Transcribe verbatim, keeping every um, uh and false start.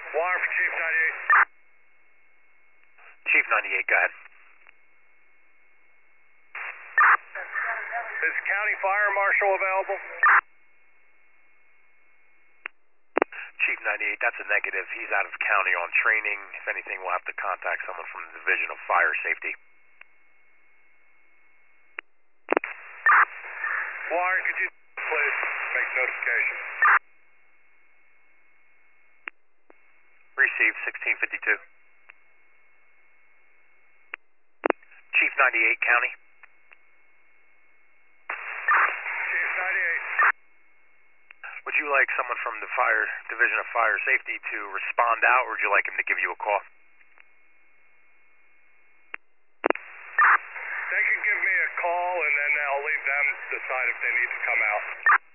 Wire for Chief ninety-eight. Chief ninety-eight, go ahead. Is County Fire Marshal available? Chief ninety-eight, that's a negative. He's out of county on training. If anything, we'll have to contact someone from the Division of Fire Safety. Wire, could you please make notification? Received, sixteen fifty-two. Chief ninety-eight, County. Chief ninety-eight. Would you like someone from the Fire Division of Fire Safety to respond out, or would you like him to give you a call? They can give me a call, and then I'll leave them decide if they need to come out.